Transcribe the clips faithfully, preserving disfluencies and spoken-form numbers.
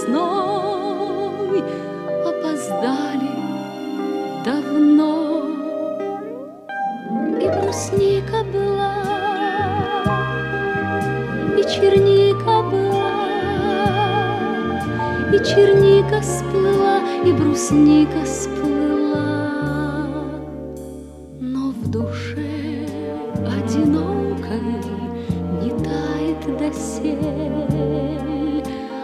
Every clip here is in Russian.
весной опоздали давно. И брусника была, и черника была, и черника сплыла, и брусника сплыла. Но в душе одинокой не тает досель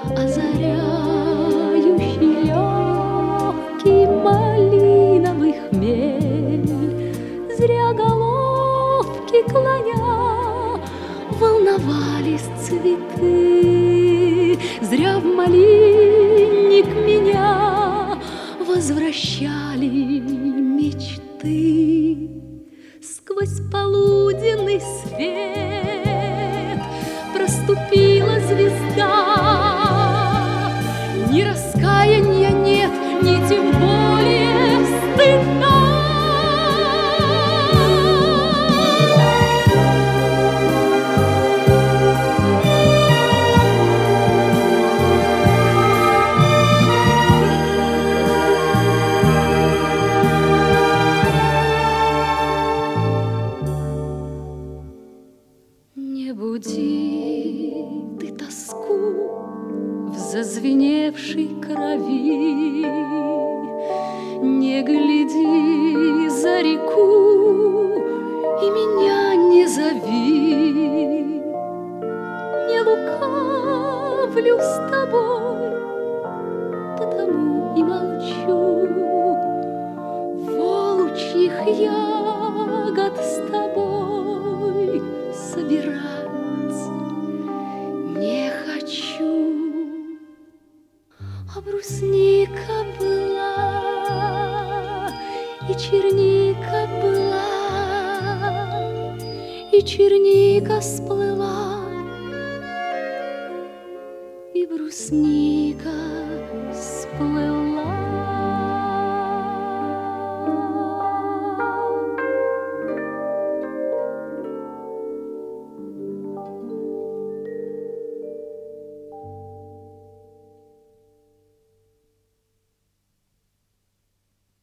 озаряющий легкий малиновый хмель. Зря головки клоня волновались цветы, зря в малинник меня возвращали мечты. Сквозь полуденный свет проступила звезда. Ни раскаяния нет, ни тем более стыда. Не буди ты тоску в зазвеневшей крови, не гляди за реку и меня не зови. Не лукавлю с тобой, потому и молчу. Волчьих ягод с тобой собирать не хочу. А брусника была, и черника была, и черника сплыла, и брусника сплыла.